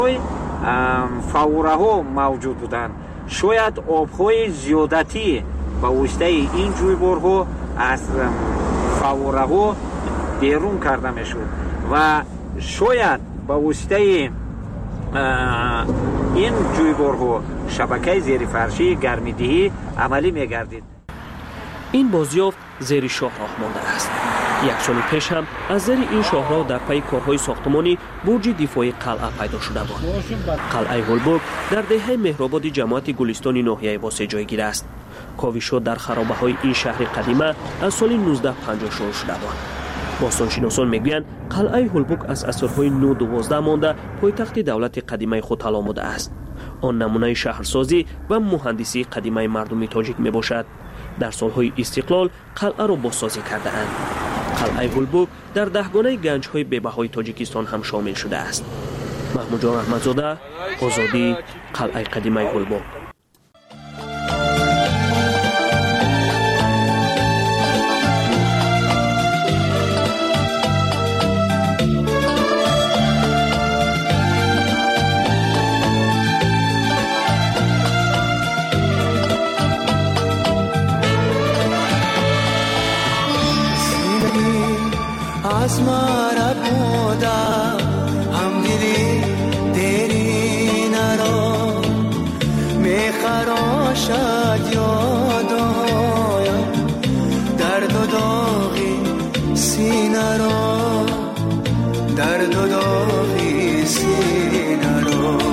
فواره ها موجود بودند. شاید آبهای زیادتی به واسطه این جویبارها از فواره ها بیرون کرده میشد و شاید به واسطه این جویبارها شبکه زیر فرشی گرمیدهی عملی میگردید. این بازیافت زیر شاهراه مانده است. یک سال پیش هم از زیر این شاهراه در پی کارهای ساختمانی برج دفاعی قلعه پیدا شده بود. قلعه هولبورگ در دهه مهرآباد جماعت گلستان ناحیه واسه جایگیر است. کاوش‌ها در خرابه‌های این شهر قدیمه از سال 1950 شروع شده بود. باستانشناسان میگویند قلعه هولبورگ از عصرهای 9-12 مانده پایتخت دولت قدیمه خود علاموده است. آن نمونه شهرسازی و مهندسی قدیمه مردم تاجیک میباشد. در سالهای استقلال قلعه را بازسازی کرده اند. قلعه هولبورگ در دهگانه گنج‌های بی‌بهای تاجیکستان هم شامل شده است. محمود جان احمدزاده، آزادی، قلعه قدیمه هولبورگ. از مرا بودا هم دلی دیری نرا میخراشد یادایم درد و داغی سینه را درد و داغی سینه را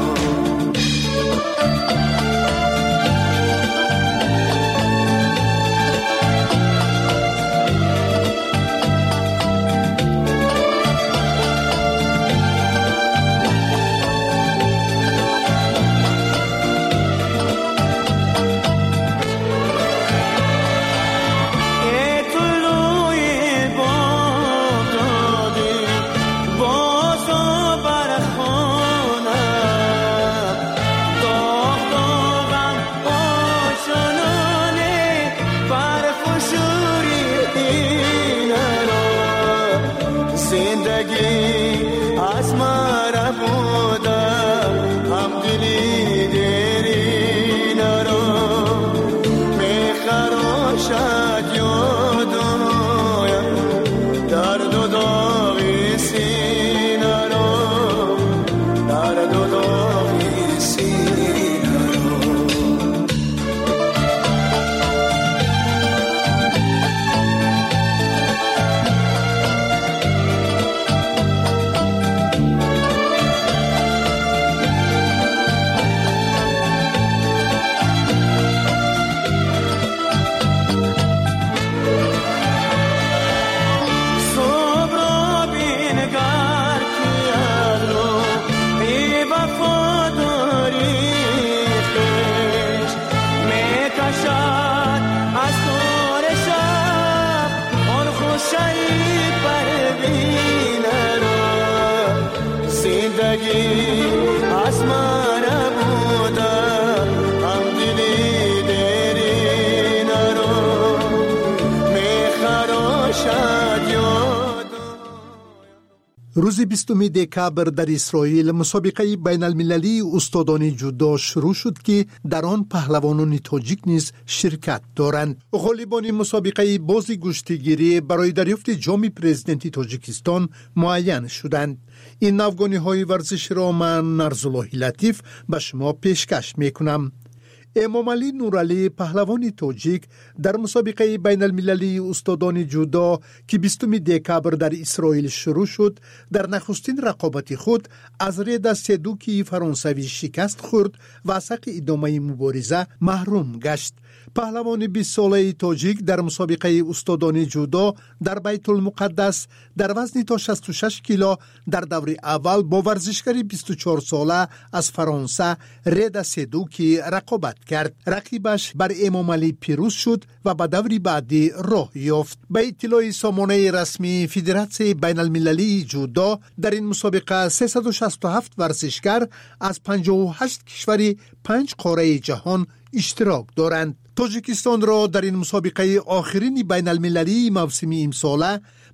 روز 20 دکبر در اسرائیل مسابقه بین المللی استادان جودو شروع شد که در آن پهلوانان تاجیک نیز شرکت دارند. غالبان مسابقه بازی گشتیگیری برای دریافت جام پرزیدنتی تاجیکستان معین شدند. این افغانی ورزش را من نرزالله لطیف به شما پیشکش میکنم. امام علی نورعلی پهلوان تاجیک در مسابقه بین المللی استادان جودو که 20 دکبر در اسرائیل شروع شد در نخستین رقابت خود از رد سدوکی فرانسوی شکست خورد و از حق ادامه مبارزه محروم گشت. پهلوان 20 ساله تاجیک در مسابقه استادان جودو در بیت المقدس در وزن تا 66 کیلو در دور اول با ورزشکار 24 ساله از فرانسه رد سدوکی رقابت کرد. رقیبش بر امام علی پیروز شد و به دور بعدی راه یافت. به اطلاع سامانه رسمی فدراسیون بین المللی جودو در این مسابقه 367 ورزشکار از 58 کشور 5 قاره جهان اشتراک دارند. تاجیکستان را در این مسابقه آخرین بین المللی موسم امساله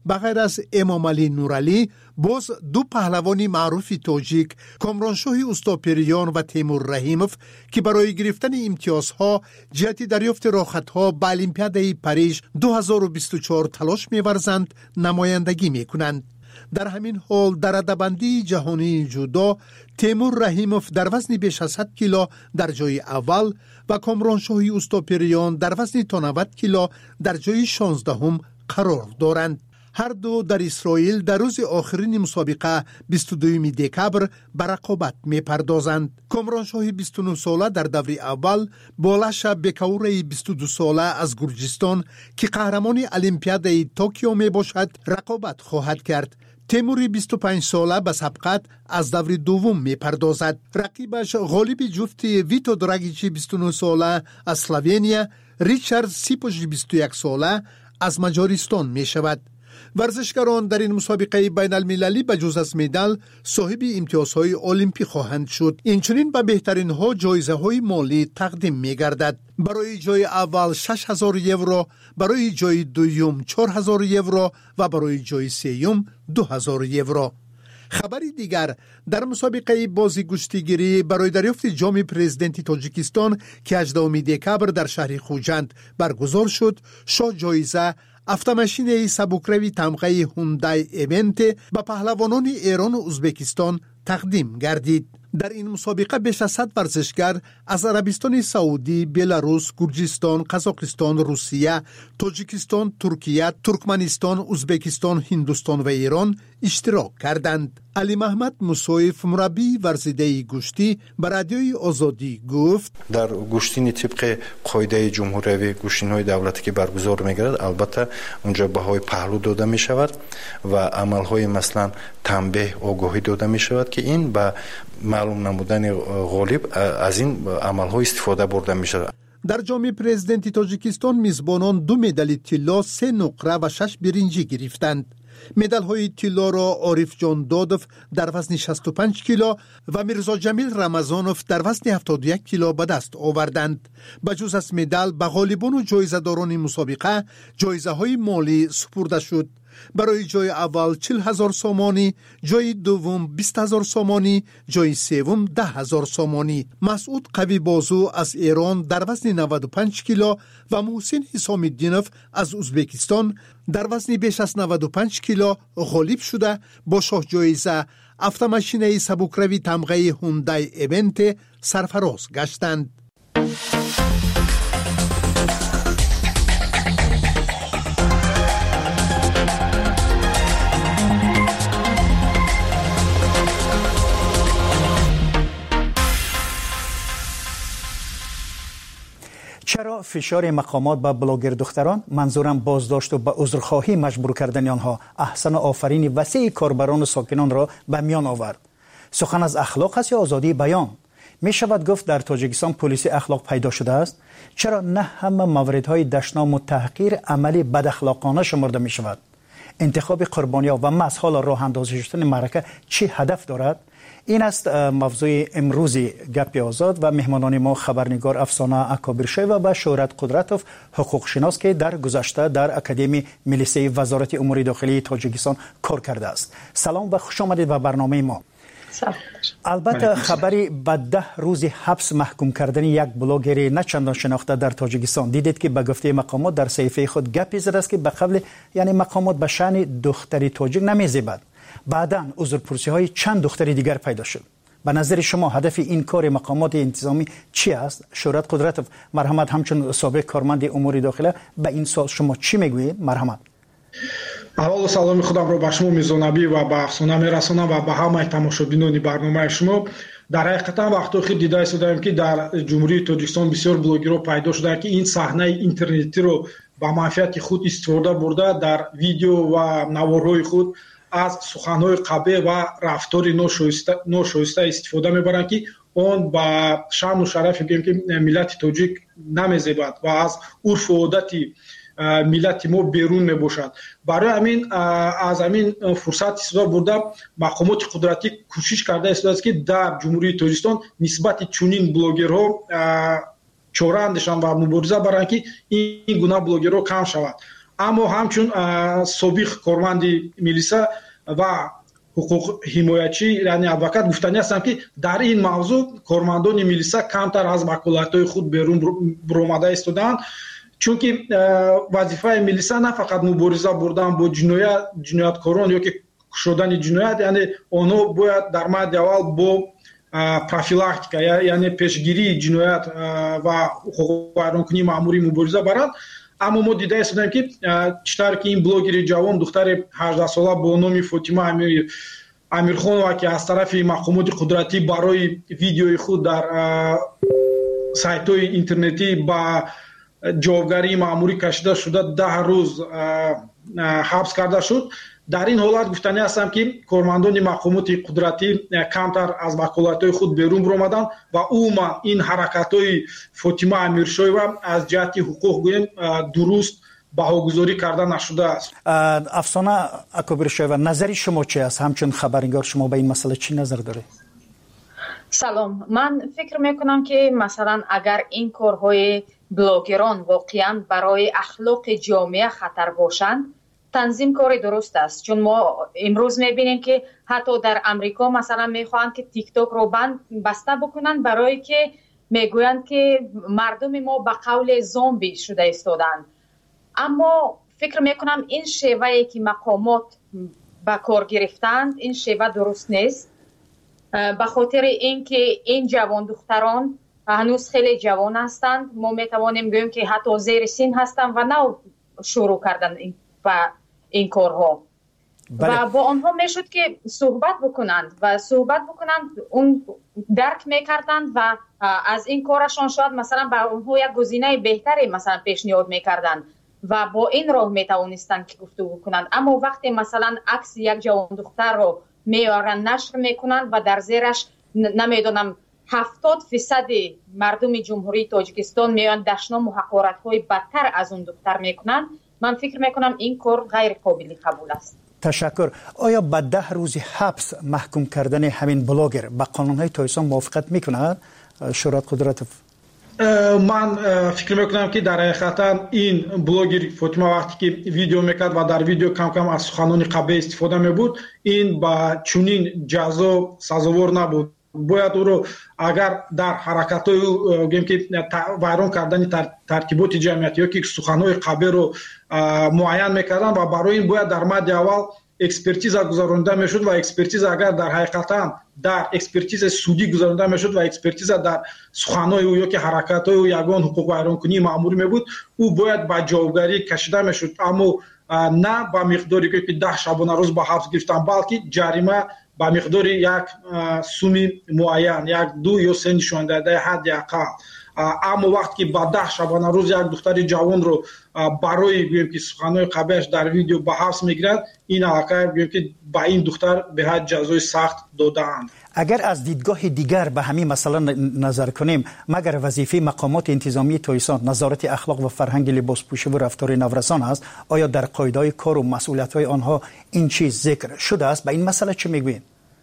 بغیر از امام علی نورعلی باز دو پهلوان معروف تاجیک کامرانشاه اوستاپریان و تیمور رحیموف که برای گرفتن امتیازها جهت دریافت راحت‌ها به المپیادای پاریژ 2024 تلاش می‌ورزند نمایندگی می‌کنند. در همین حال در رده‌بندی جهانی جودو تیمور رحیموف در وزن بیش از 100 کیلو در جای اول و کامرانشاه اوستاپریان در وزن تا 90 کیلو در جای 16 قرار دارند. هر دو در اسرائیل در روز آخرین مسابقه 22 دکبر به رقابت می پردازند. کامرانشاه 29 ساله در دور اول با لش بکور 22 ساله از گرجستان که قهرمان المپیادای توکیو می باشد رقابت خواهد کرد. تیمور 25 ساله به سبقت از دور دوم می پردازد. رقیبش غالب جفت ویتو دراگیچ 29 ساله از اسلوونیا، ریچارد سیپوژ 21 ساله از مجارستان می شود. ورزشکاران در این مسابقه بین المللی به جز از مدال صاحب امتیازهای المپی خواهند شد. اینچنین به بهترین ها جایزه های مالی تقدیم می گردد. برای جای اول 6000 یورو، برای جای دوم 4000 یورو و برای جای سوم 2000 یورو. خبری دیگر در مسابقه بازی گشتیگیری برای دریافت جام پرزیدنت تاجیکستان که 18 دکبر در شهر خوجند برگزار شد، شاه جایزه автомашинаи сабукрави тамғаи Hyundai Event ба паҳлавонони Эрон و узбекистон тақдим гардид. در این مسابقه بیش از 100 ورزشکار از عربستان سعودی، بلاروس، گرجستان، قزاقستان، روسیه، تاجیکستان، ترکیه، ترکمنستان، ازبکستان، هندوستان و ایران اشتراک کردند. علی محمد موسویف مربی ورزیده گوشتی به رادیوی آزادی گفت در گوشتین طبق قاعده جمهوری گوشتین‌های دولتی که برگزار می‌گردد البته اونجا بهای پهلو داده می‌شود و عمل‌های مثلا تنبیه آگاهی داده می‌شود که این به معلوم نمودن غالب از این عمل‌ها استفاده برده می‌شود. در جام پرزیدنت تاجیکستان میزبانان 2 مدال طلا، 3 نقره و 6 برنجی گرفتند. مدال های طلا را عارف جان دادوف در وزن 65 کیلو و میرزا جمیل رمضانوف در وزن 71 کیلو به دست آوردند. به جز از مدال به غالبان و جایزه داران مسابقه جایزه های مالی سپرده شد. برای جای اول 40,000 سومانی، جای دوم 20,000 سومانی، جای سوم 10,000 سومانی. مسعود قوی بازو از ایران در وزن 95 کیلو و محسن حسام الدینوف از ازبکستان در وزن بیش از 95 کیلو غالب شده با شاه جایزه автомашинаи сабукрави тамғаи Hyundai Event سرفراز گشتند. چرا فشار مقامات به بلاگر دختران، منظورم بازداشت و به عذرخواهی مجبور کردن آنها، احسن آفرین وسیع کاربران و ساکنان را به میان آورد؟ سخن از اخلاق است یا آزادی بیان؟ می شود گفت در تاجیکستان پلیس اخلاق پیدا شده است؟ چرا نه همه موردهای دشنام و تحقیر عملی بد اخلاقانه شمرده می شود؟ انتخاب قربانی‌ها و مسحال راه اندازی شدن معرکه چی هدف دارد؟ این است موضوع امروزی گپ آزاد و مهمانان ما خبرنگار افسانه اکابرشوی و بشارت قدرتوف حقوق شناس که در گذشته در اکادمی ملیسه وزارت امور داخلی تاجیکستان کار کرده است. سلام و خوش آمدید به برنامه ما. البته خبری به 10 روز حبس محکوم کردن یک بلاگر نه چندان شناخته در تاجیکستان دیدید که به گفته مقامات در صحیفه خود گپی زده است که به قبل یعنی مقامات به شأن دختری تاجیک نمی‌زیبد. بعداً عذرپرسی‌های چند دختر دیگر پیدا شد. به نظر شما هدف این کار مقامات انتظامی چی است؟ شورت قدرتوف مرحمت همچون سابق کارمند امور داخله به این سوال شما چی میگویید؟ مرحمت. اول سلام خودم رو به شما میزنم و به افسانه میرسونم و به همه تماشابینان برنامه شما. در حقیقت وقتی خود دیده شدیم که در جمهوری تاجیکستان بسیار بلاگرها پیدا شده که این صحنه اینترنتی رو با منفعت خود استفاده برده در ویدیو و نوارهای خود از سخنهای قبیح و رفتار ناشایسته استفاده میبرند که اون با شان و شرف که ملت تاجیک نمیزیبد و از عرف و عادت ملت ما بیرون میباشد. برای همین از همین فرصت استفاده برده مقامات قدرتی کوشش کرده است که در جمهوری تاجیکستان نسبت چنین بلاگرها چاره اندیشان و مبارزه برند که این گونه بلاگرها کم شود. аммо ҳамчун собиқ корманди милиса ва ҳуқуқҳимоячӣ яъне адвокат гуфтанӣ ҳастам ки дар ин мавзӯъ кормандони милиса камтар аз ваколатҳои худ берун биромада истодаанд, чунки вазифаи милиса на фақат мубориза бурдан бо ҷинояткорон ёки кушодани ҷиноят, яъне онҳо бояд дар мадди аввал бо профилактика яъне пешгирии ҷиноят ва ҳуқуқвайронкунии маъмурӣ мубориза баранд. аммо мо дида истодаем ки чӣ тавр ки ин блогери ҷавон духтари 18-сола бо номи Фотима Амирхонова ки аз тарафи мақомоти қудратӣ барои видеои худ дар сайтҳои интернетӣ ба ҷавобгарии маъмурӣ кашида шуда 10 рӯз ҳабс карда шуд. дар ин ҳолат гуфтанӣ ҳастам ки кормандони мақомоти қудратӣ камтар аз ваколатҳои худ берун биромаданд ва умуман ин ҳаракатҳои Фотима Амиршоева аз ҷиҳати ҳуқуқ гӯем дуруст баҳогузорӣ карда нашудааст. афсона Акобиршоева, назари шумо чӣ аст? ҳамчун хабарнигор шумо ба ин масъала чӣ назар доред? салом, ман фикр мекунам ки масалан агар ин корҳои блогерон воқеан барои ахлоқи ҷомеа хатар бошанд, танзим кори дуруст аст, чун мо имрӯз мебинем ки ҳатто дар Амрико масалан мехоҳанд ки тиктокро баста бикунанд, барое ки мегӯянд ки мардуми мо ба қавле зомби шуда истоданд. аммо фикр мекунам ин шевае ки мақомот ба кор гирифтанд, ин шева дуруст нест, ба хотири ин ки ин ҷавондухтарон ҳанӯз хеле ҷавон ҳастанд. мо метавонем гӯем ки ҳатто зери син ҳастанд ва нав шурӯъ кардан ба ин корҳо. ва бо онҳо мешуд ки суҳбат бикунанд он дарк мекарданд ва аз ин корашон шояд масалан ба онҳо як гузинаи беҳтаре масалан пешниҳод мекарданд ва бо ин роҳ метавонистанд ки гуфтугӯ кунанд. аммо вақте масалан акси як ҷавондухтарро меоранд, нашр мекунанд ва дар зераш намедонам 70% мардуми ҷумҳурии Тоҷикистон меоянд дашному ҳақоратҳои бадтар аз он духтар мекунанд, ман фикр мекунам ин кор ғайриқобили қабул аст. ташаккур. оя ба 10 рӯзи ҳабс маҳкум кардани ҳамин блогер ба қонунҳои Тоҷикистон мувофиқат мекунад? Шурат Қудратов. ман фикр мекунам ки дар ҳақиқатан ин блогер Фотима вақте ки видео мекард ва дар видео кам аз суханони қабеҳ истифода мебуд, ин ба чунин ҷазо сазовор набуд. бояд ӯро агар дар ҳаракатҳои гӯем ки вайрон кардани тартиботи ҷамъият ёки суханҳои қабеҳро муайян мекарданд ва барои ин бояд дар мадди аввал экспертиза гузаронида мешуд ва экспертиза агар дар ҳақиқатан дар экспертиза судӣ гузаронида мешуд ва экспертиза дар суханҳои ӯ ёки ҳаракатҳои ӯ ягон ҳуқуқвайронкунии маъмурӣ мебуд, ӯ бояд ба ҷавобгарӣ кашида мешуд, аммо на ба миқдори ки 10 шабонарӯз ба ҳабс гирифтан, балки ҷарима ба миқдори як суми муайян, як 2 ё 3 нишондаҳидаи ҳадди ақал. аммо вақте ки ба 10 шабонарӯз як духтари ҷавонро барои гӯем ки суханҳои қабеҳаш дар видео ба ҳабс мегиранд, ин аллакай гӯем ки ба ин духтар беҳад ҷазои сахт додаанд. агар аз дидгоҳи дигар ба ҳамин масъала назар кунем, магар вазифаи мақомоти интизомии Тоҷикистон назорати ахлоқ ва фарҳанги либоспӯшиву рафтори наврасон аст, оя дар қоидаҳои кору масъулиятҳои онҳо ин чиз зикр шудааст? ба ин масъала чӣ мегӯед?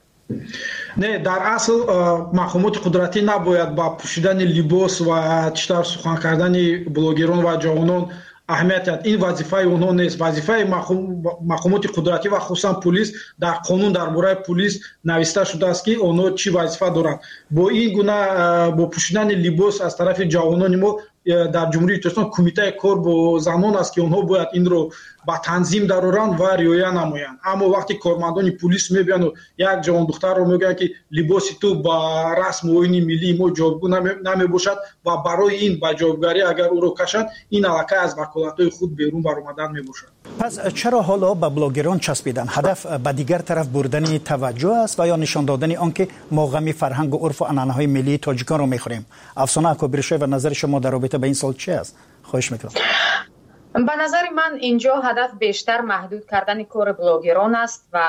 не, дар асл мақомоти қудратӣ набояд ба пӯшидани либос ва читар сухан кардани блогерон ва ҷавонон аҳамият диҳад. ин вазифаи онҳо нест. вазифаи мақомоти қудратӣ ва хусусан пулис, дар қонун дар бораи пулис нависта шудааст ки онҳо чӣ вазифа доранд. бо ин гуна бо пӯшидани либос аз тарафи ҷавонони мо дар ҷумҳурии Тоҷикистон кумитаи кор бо занон аст ки онҳо бояд инро ба танзим дароранд ва риоя намоянд. аммо вақте кормандони пулис мебияну як ҷавондухтарро мегӯянд ки либоси ту ба расму оини миллии мо ҷавобгӯ намебошад ва барои ин ба ҷавобгарӣ агар ӯро кашанд, ин аллакай аз ваколатҳои худ берун баромадан мебошад. пас чаро ҳоло ба блогерон часпидан ҳадаф ба дигар тараф бурдани таваҷҷӯҳ аст ва ё нишон додани он ки мо ғами фарҳангу урфу анъанаҳои миллии тоҷиконро мехӯрем? афсона Акобиршоева, назари шумо дар робита ба ин сол чӣ аст? хоҳиш мекунам. ба назари ман инҷо ҳадаф бештар маҳдуд кардани кори блогерон аст ва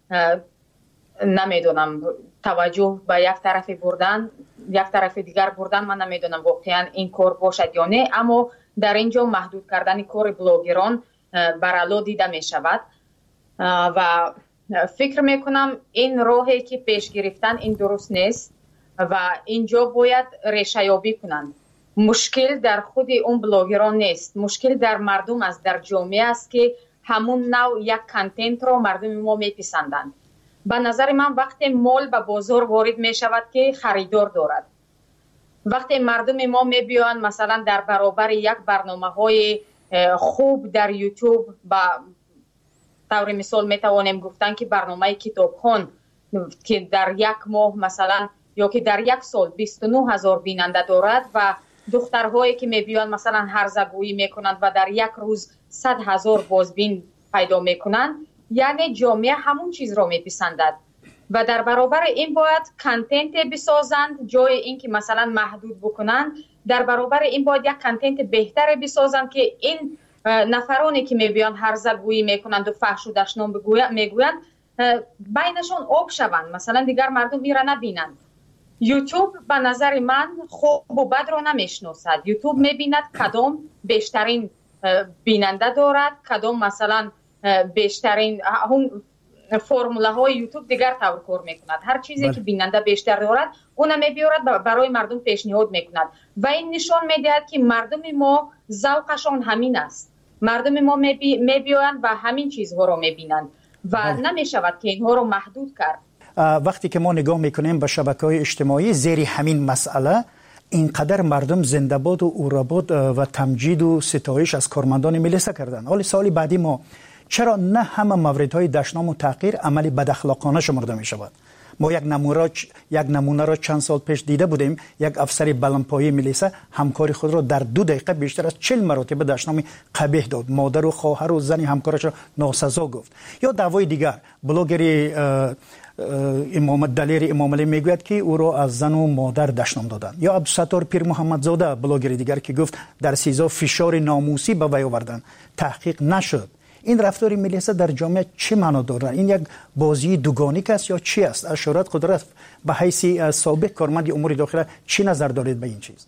намедонам таваҷҷӯҳ ба як тарафи бурдан, як тарафи дигар бурдан, ман намедонам воқеан ин кор бошад ё не, аммо дар инҷо маҳдуд кардани кори блогерон барало дида мешавад ва фикр мекунам ин роҳе ки пеш гирифтан ин дуруст нест ва инҷо бояд решаёбӣ кунанд. مشکل در خود اون بلاگران نیست، مشکل در مردم است، در جامعه است که همون نوع یک کانتنت رو مردم ما میپسندند. به نظر من وقتی مال به بازار وارد می شود که خریدار دارد، وقتی مردم ما میبیان مثلا در برابر یک برنامه های خوب در یوتیوب، با طور مثال میتوانیم گفتن که برنامه کتابخوان که در یک ماه مثلا یا که در یک سال 29,000 بیننده دارد و دخترهایی که میبیان مثلا هرزگویی میکنند و در یک روز 100,000 بازبین پیدا میکنند، یعنی جامعه همون چیز را میپسندد و در برابر این باید کانتنت بسازند، جای این که مثلا محدود بکنند، در برابر این باید یک کانتنت بهتر بسازند که این نفرانی که میبیان هرزگویی میکنند و فحش و دشنام میگویند بینشان آب شوند، مثلا دیگر مردم میره نبینند. یوتیوب به نظر من خوب و بد را نمیشناسد. یوتیوب میبیند کدام بیشترین بیننده دارد، کدام مثلا بیشترین فرموله های یوتیوب دیگر طور کار میکند. هر چیزی که بیننده بیشتر دارد اون میبیارد برای مردم پیشنهاد میکند و این نشان میدهد که مردم ما ذوقشان همین است. مردم ما میبیایند و همین چیزها را میبینند و نمیشود که اینها را محدود کرد. وقتی که ما نگاه میکنیم به شبکه‌های اجتماعی زیر همین مسئله، اینقدر مردم زنده‌باد و اوراباد و تمجید و ستایش از کارمندان ملیسا کردند. حالا سال بعدی ما چرا نه همه موردهای دشنام و تحقیر عملی بداخلاقانه شمرده می شود؟ ما یک نمونه را چند سال پیش دیده بودیم. یک افسر بلندپایه ملیسا همکار خود را در 2 دقیقه بیشتر از 40 مرتبه دشنام قبیح داد، مادر و خواهر و زن همکارش را ناسزا گفت. یا دعوای دیگر، بلاگری دلیر امامعلی میگوید که او را از زن و مادر دشنام دادند. یا عبدالستار پیر محمدزاده بلاگری دیگر که گفت در سیزا فشار ناموسی به وی آوردند، تحقیق نشد. این رفتار ملیسا در جامعه چه معنا دارد؟ این یک بازی دوگانیک است یا چی است؟ از شورای قدرت به حیث سابق کارمند امور داخله چی نظر دارید به این چیز؟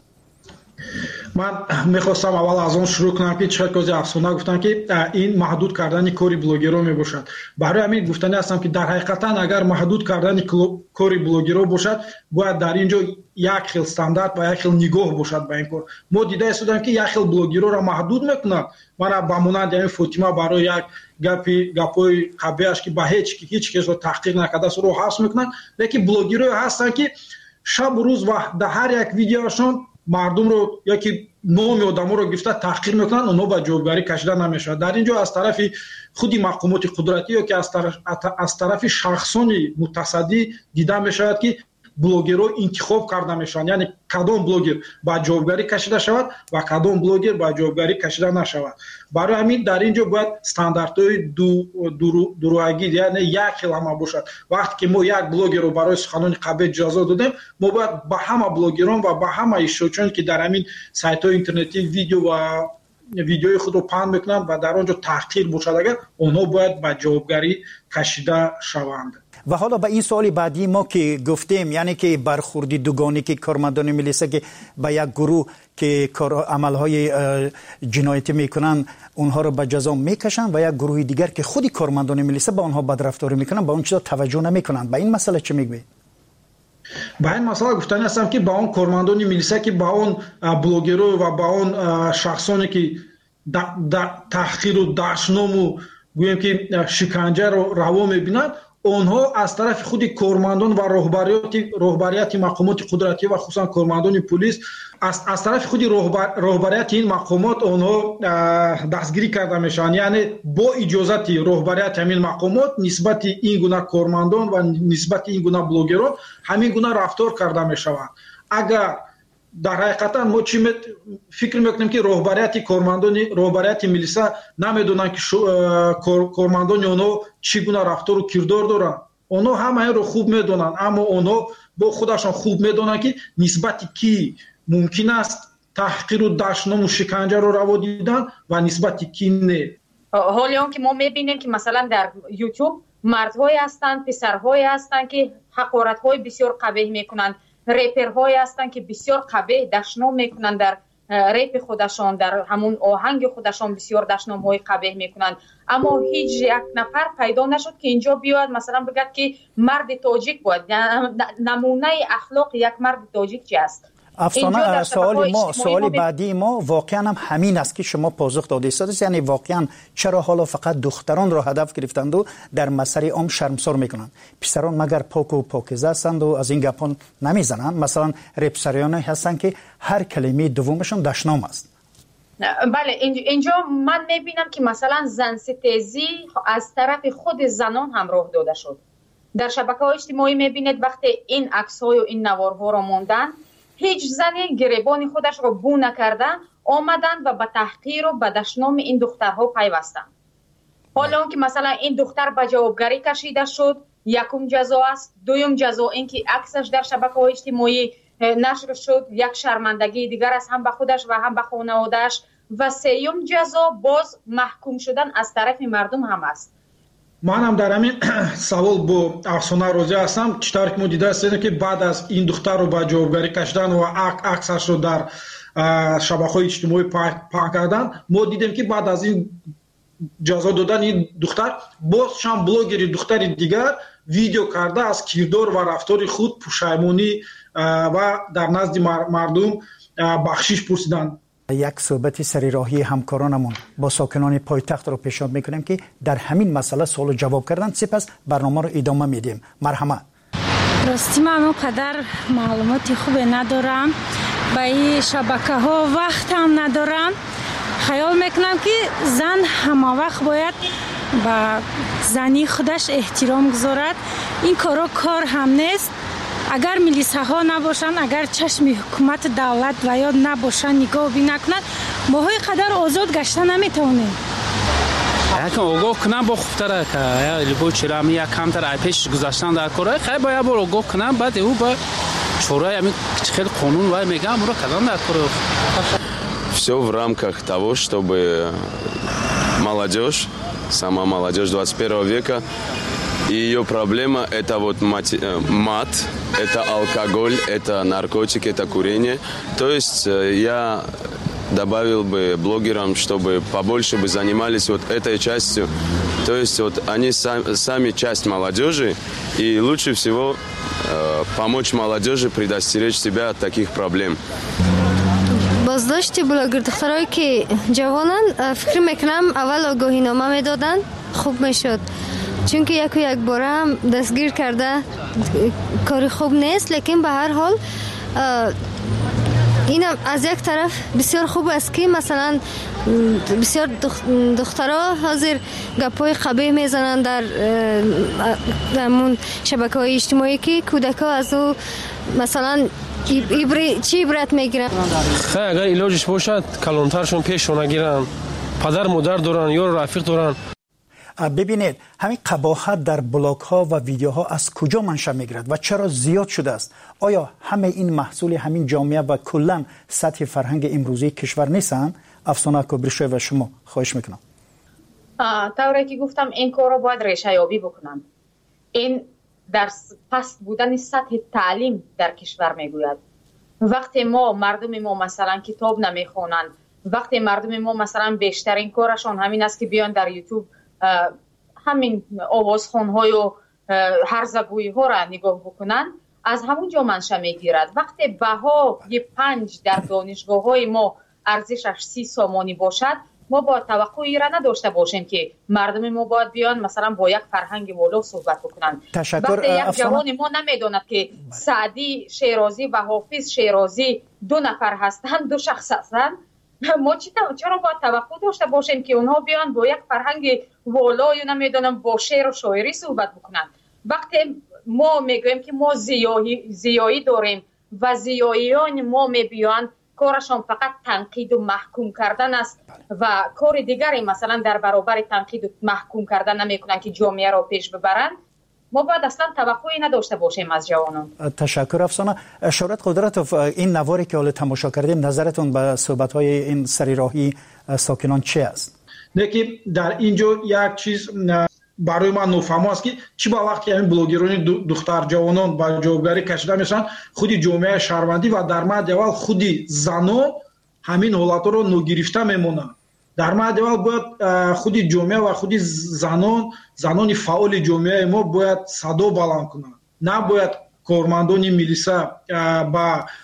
من میخواستم اول از اون شروع کنم که چه کسی افسانه گفتن که این محدود کردن کاری بلاگرها میباشد. برای همین گفتنی هستم که در حقیقتا اگر محدود کردن کاری بلاگرها باشد، باید در اینجا یک خیل استاندارد و یک خیل نگاه باشد به این کار. ما دیده استودیم که یک خیل بلاگرها را محدود میکنند. من با مانند این فاطمه برای یک گپای قبیه‌اش که به هیچ کس رو تحقیق نکرده است رو حبس میکنند، لیکن بلاگرها هستند که شب و روز و در هر یک ویدیوشان مردم رو یکی نام آدمو رو گرفته تحقیر میکنن، اونها به جوابگاری کشیده نمیشود. در اینجا از طرف خودی مقامات قدرتی یا که از طرف شخصان متصدی دیده میشود که بلاگرها انتخاب کرده میشن، یعنی کدام بلاگر با جوابگاری کشیده شود و کدام بلاگر با جوابگاری کشیده نشود. برای همین در اینجا باید استانداردهای دروغگی یعنی یک خیلی باشد. وقتی که ما یک بلاگر رو برای سخنان قبیح اجازه دادیم، ما باید با همه بلاگران و با همه اشتراکچیان که در همین سایت های اینترنتی ویدیوی خود رو پهن میکنند و در آنجا تحقیر باشد، اگر اونها باید با جوابگاری کشیده شوند. و حالا به این سوال بعدی ما که گفتیم، یعنی که برخوردی دوگانی که کارمندان ملیسا که به یک گروه که عملهای جنایتی میکنن اونها رو به جزا میکشن و یک گروه دیگر که خودی کارمندان ملیسا با اونها بدرفتاری میکنن، با اون چیزا توجه نمیکنن. به این مسئله چه میگوید؟ با این مسئله گفتن هستم که با اون کارمندان ملیسا که با اون بلاگرها و با اون شخصانی که تحقیر و دشنام و گویم که شکنجه رو روا میبینند، اونها از طرف خود کارمندان و رهبریت مقامات قدرتی و خصوصا کارمندان پلیس از طرف خود رهبریت این مقامات اونها دستگیری کرده میشن، یعنی با اجازت رهبریت همین مقامات نسبت این گونه کارمندان و نسبت این گونه بلاگران همین گونه رفتار کرده میشوند. اگر در حقیقتا ما چی فکر میکنیم که رهبریت ملیسا نمیدونن که کارمندان اونها چگونه رفتار و کردار دارن. اونها همه رو خوب میدونن، اما اونها با خودشان خوب میدونن که نسبت کی ممکن است تحقیر و دشنام و شکنجه رو روا دیدن و نسبت کی نه. حالا اون که ما میبینیم که مثلا در یوتیوب مردهایی هستند، پسرهایی هستند که حقارت‌های بسیار قبیح میکنن، ریپرهایی هستند که بسیار قبیح دشنام میکنن، در ریپ خودشان در همون آهنگ خودشان بسیار دشنام‌های قبیح میکنن، اما هیچ یک نفر پیدا نشد که اینجا بیاد مثلا بگه که مرد تاجیک بود. نمونه اخلاق یک مرد تاجیک چی است؟ افسانه سوال بعدی ما واقعا هم همین است که شما پاسخ داده اید، یعنی واقعا چرا حالا فقط دختران را هدف گرفتند و در مسئله عام شرمسار میکنند؟ پسران مگر پاک و پاکیزه هستند و از این گپان نمیزنند؟ مثلا رپسریانی هستند که هر کلمه دومشون دشنام است. بله، اینجا من میبینم که مثلا زن ستیزی از طرف خود زنان هم راه داده شد. در شبکه‌های اجتماعی میبینید وقتی این عکس‌های و این نوارها را موندن، هیچ زنی گریبان خودش را بو نکردن، آمدن و به تحقیر و به دشنام این دخترها پیوستند. حالا اون که مثلا این دختر به جوابگری کشیده شد، یکم جزا است. دوم جزا این که عکسش در شبکه‌های اجتماعی نشر شد، یک شرمندگی دیگر است هم به خودش و هم به خانواده‌اش. و سوم جزا باز محکوم شدن از طرف مردم هم است. من هم در همین سوال با افسانه راضی هستم. چطور که ما دیده هستیم که بعد از این دختر رو به جوابگری کشیدن و عکسش رو در شبکه‌های اجتماعی پاک کردن، ما دیدیم که بعد از این جزا دادن این دختر، باز هم بلاگری دختر دیگر ویدیو کرده از کردار و رفتار خود پشیمانی و در نزد مردم بخشش پرسیدن. یک صحبت سریراهی همکارانمون با ساکنان پایتخت رو پیشنهاد میکنیم که در همین مسئله سوال و جواب کردن. سپس برنامه رو ادامه میدیم. مرحمت. راستی من اونقدر معلومات خوب ندارم، با این شبکه ها وقت هم ندارم. خیال میکنم که زن همه وقت باید با زنی خودش احترام گذارد. این کار هم نیست. اگر ملیسه ها نباشن، اگر چشم حکومت دولت و یا نباشن، نگاه بی نکنن، ما های قدر آزاد گشته نمیتونیم. یکم آگاه کنن با خوبتره که لبو چرامی یک کمتر ای پیش گذاشتن در کارهای خیلی باید با آگاه کنن، بعد او با چورای همین خیلی قانون باید میگم برو کدام در کار. Все в рамках того, чтобы молодежь, сама молодежь 21 века, и ее проблема – это вот мат, это алкоголь, это наркотики, это курение. То есть я добавил бы блогерам, чтобы побольше бы занимались вот этой частью. То есть вот они сами часть молодежи, и лучше всего помочь молодежи предостеречь себя от таких проблем. بازداشت بلاگر دخترایی که جوانن، فکر میکنم اول آگاهینامه میدادن خوب میشد، چون که یک باره هم دستگیر کرده کاری خوب نیست. لیکن به هر حال اینم از یک طرف بسیار خوب است که مثلا بسیار دخترها حاضر گپای قبیح میزنن در شبکه‌های اجتماعی که کودک‌ها از او مثلا چی عبرت میگیرن. خیلی اگر علاجش باشد کلانترشون پیشون نگیرن، پدر مادر دارن یا رفیق دارن. ببینید همین قباحت در بلاگ ها و ویدیوها از کجا منشأ میگیرد و چرا زیاد شده است؟ آیا همه این محصول همین جامعه و کلا سطح فرهنگ امروزی کشور نیستند؟ افسانه کبریشوی و شما خواهش میکنم. طوری که گفتم این کار رو باید ریشه یابی بکنن. این در پست بودن سطح تعلیم در کشور میگوید. وقتی مردم ما مثلا کتاب نمیخونن، وقتی مردم ما مثلا بیشترین کارشان همین است که بیان در یوتیوب همین آوازخوان‌های و هرزگویی ها را نگاه بکنن، از همونجا منشأ میگیرد. وقتی بها 5 در دانشگاه‌های ما ارزشش 30 سامانی باشد، ما با توقعی را نداشته باشیم که مردم ما باید بیان مثلا با یک فرهنگ والا صحبت بکنن. وقتی یک جوان ما نمیداند که سعدی شیرازی و حافظ شیرازی 2 نفر هستند، 2 شخص هستند، ما چرا باید توقع داشته باشیم که اونها بیان با یک فرهنگ والا یا نمیدونم با شعر و شاعری صحبت بکنن؟ وقتی ما میگویم که ما زیایی داریم و زیاییان ما میبیان کارشان فقط تنقید و محکوم کردن است و کار دیگری مثلا در برابر تنقید و محکوم کردن نمیکنن که جامعه را پیش ببرن، ما باید اصلا توقعی نداشته باشیم از جوانان. تشکر افسانه. شورت قدرت، این نواری که حالا تماشا کردیم، نظرتون به صحبت‌های این سریراهی ساکنان چی است؟ که در اینجا یک چیز برای من نفهم است که چی با وقتی همین بلاگران دختر جوانان با جوابگری کشیده میشن، خودی جامعه شهروندی و در مد اول خودی زنان همین حالات رو نگرفته میمونن. در مد اول باید خودی جامعه و خودی زنان فعال جامعه ما باید صدا بلند کنند، نباید کارمندان ملیسا با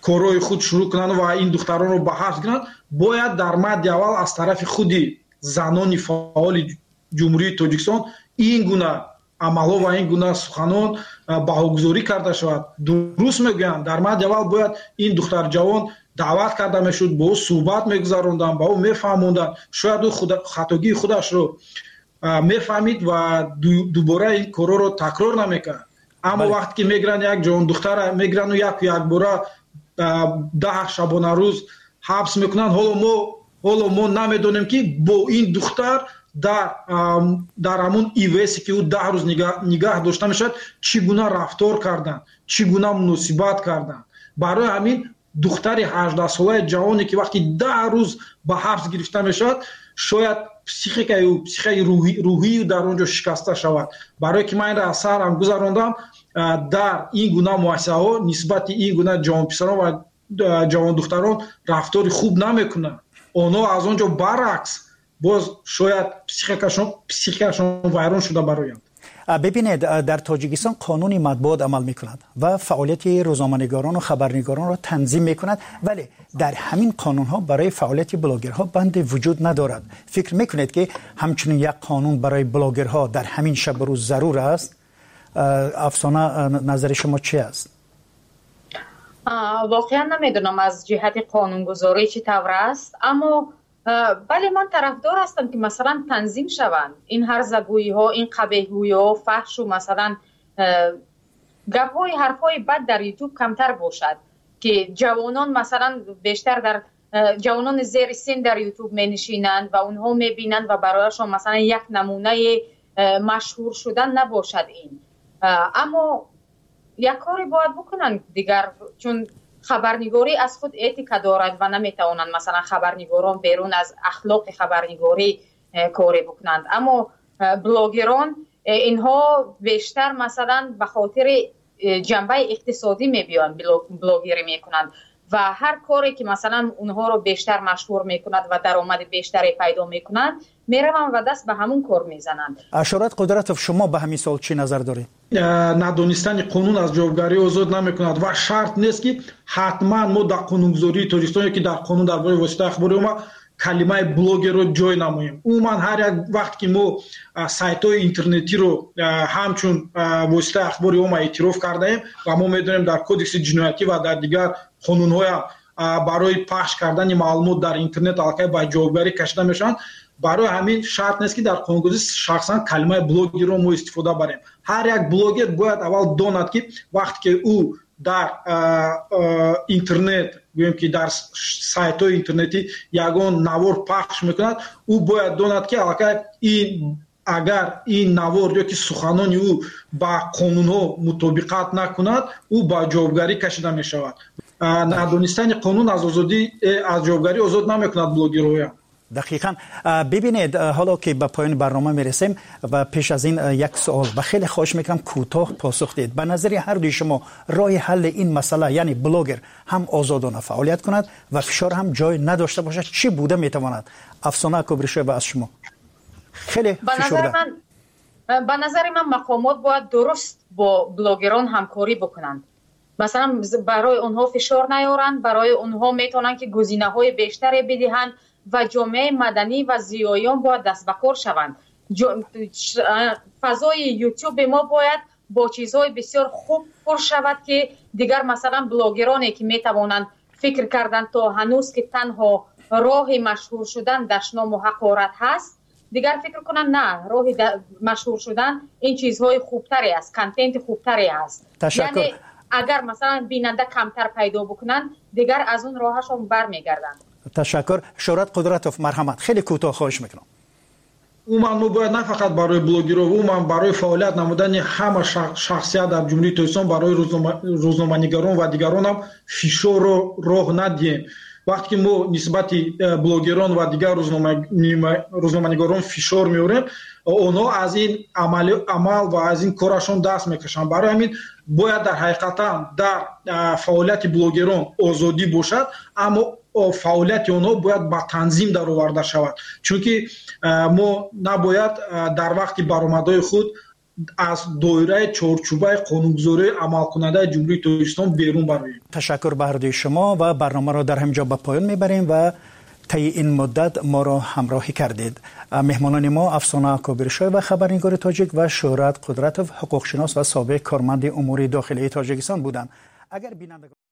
کارهای خود شروع کنند و این دختران رو به حبس گیرند، باید در مد اول از طرف خود زنان فعال جمهوری تاجیکستان این گونه عملها و این گونه سخنان بهاگذاری کرده شود. درست میگویند در مد اول باید این دختر جوان دعوت کرده میشد، با او صحبت میگذراندن، با او میفهموندن، شاید او خطاگی خودش رو میفهمید و دوباره این کارا رو تکرار نمیکرد. اما وقتی که میگیرن یک جوان دختر میگیرن و یک باره 10 شبانه روز حبس میکنن، حالا ما نمیدونیم که با این دختر در همون ایویسی که او 10 روز نگاه داشته میشد چگونه رفتار کردن، چگونه مناسبت کردن. برای همین دختر 18 ساله جوانی که وقتی 10 روز به حبس گرفته میشد، شاید پسیخی روحی در اونجا شکسته شود. برای که من را سر هم گذراندم در این گونه مؤسسه ها نسبت این گونه جوان پسران و جوان دختران رفتار خوب نمیکنن. اونا از اونجا برعکس باز شاید پسیخیشون ویران شده برایم. ببینید در تاجیکستان قانون مطبوعات عمل میکند و فعالیت روزنامه‌نگاران و خبرنگاران را تنظیم میکند، ولی در همین قانون ها برای فعالیت بلاگرها بند وجود ندارد. فکر میکنید که همچنین یک قانون برای بلاگرها در همین شب روز ضرور است؟ افسانه نظر شما چی است؟ واقعا نمیدونم از جهت قانونگذاری چی طور است، اما بله من طرفدار هستم که مثلا تنظیم شوند این هرزگویی ها، این قبیحگویی ها، فحش و مثلا گپ های حرف های بد در یوتیوب کمتر باشد که جوانان مثلا بیشتر در جوانان زیر سن در یوتیوب می نشینند و اونها می بینند و برایشان مثلا یک نمونه مشهور شدن نباشد این. اما یک کاری باید بکنن دیگر، چون خبرنگاری از خود اتیکا دارد و نمیتوانند مثلا خبرنگاران بیرون از اخلاق خبرنگاری کاری بکنند. اما بلاگران اینها بیشتر مثلا به خاطر جنبه اقتصادی میبیان بلاگری میکنند و هر کاری که مثلا اونها رو بیشتر مشهور میکند و درآمد بیشتری پیدا میکنند میروند و دست به همون کار میزنند. اشارت قدرتوف، شما به همین سوال چی نظر دارید؟ ندانستن قانون از جوابگاری آزاد نمیکند و شرط نیست که حتما ما در قانونگذاری تاجیکستان که در قانون درباره واسطه اخباری ما کلمه بلاگر رو جای نماییم. عموما هر یک وقت که ما سایت های اینترنتی رو همچون واسطه اخباری ما اعتراف کرده ایم و ما میدونیم در کدکس جنایتی و در دیگر قانون های برای پخش کردن معلومات در اینترنت الکی با جوابگاری کشیده میشن، برای همین شرط نیست که در قانونگذاری شخصا کلمه بلاگر رو ما استفاده بریم. هر یک بلاگر باید اول داند که وقتی که او در اینترنت گویم که در سایت های اینترنتی یگان نوار پخش میکند، او باید داند که اگر این نوار یا که سخنانی او با قانون ها مطابقت نکند او با جوابگاری کشیده می شود. ندانستن قانون از جوابگاری آزاد نمیکند بلاگرها. دقیقاً. ببینید حالا که به پایان برنامه میرسیم و پیش از این یک سوال و خیلی خواهش میکنم کوتاه پاسخ دهید. به نظر هر دوی شما راه حل این مسئله، یعنی بلاگر هم آزادانه فعالیت کند و فشار هم جای نداشته باشد، چی بوده میتواند؟ افسانه کبریشوی از شما. خیلی فشرده. به نظر من مقامات باید درست با بلاگران همکاری بکنند. مثلا برای اونها فشار نیارند، برای اونها میتونن که گزینه‌های بیشتری بدهند و جامعه مدنی و زیایان باید دست به کار شوند. فضای یوتیوب ما باید با چیزهای بسیار خوب پر شود که دیگر مثلا بلاگرانی که میتوانند فکر کردن تا هنوز که تنها راه مشهور شدن دشنام و حقارت هست، دیگر فکر کنن نه، راه مشهور شدن این چیزهای خوبتری است، کانتنت خوبتری است. تشکر. یعنی اگر مثلا بیننده کمتر پیدا بکنن دیگر از اون راهشون برمیگردند. تشکر. شورت قدرتوف، مرحمت. خیلی کوتاه خواهش میکنم. ما باید نه فقط برای بلاگرها، برای فعالیت نمودن همه شخصیت در جمهوری تاجیکستان برای روزنامه‌نگاران و دیگران هم فشار رو راه ندیم. وقتی که ما نسبت بلاگران و دیگر روزنامه‌نگاران فشار میاریم، اونا از این عمل و از این کارشون دست میکشن. برای همین باید در حقیقتا در فعالیت بلاگران آزادی باشد، اما فعالیت اونا باید با تنظیم در آورده شود، چون که ما نباید در وقت برآمدهای خود از دایره چارچوبه قانونگذاری عملکننده جمهوری تاجیکستان بیرون برویم. تشکر به هر دوی شما و برنامه را در همینجا به پایان میبریم و طی این مدت ما را همراهی کردید. مهمانان ما افسانه کابرشای و خبرنگار تاجیک و شهرت قدرتوف، حقوقشناس و سابق کارمند امور داخلی تاجیکستان بودند. اگر بینندگان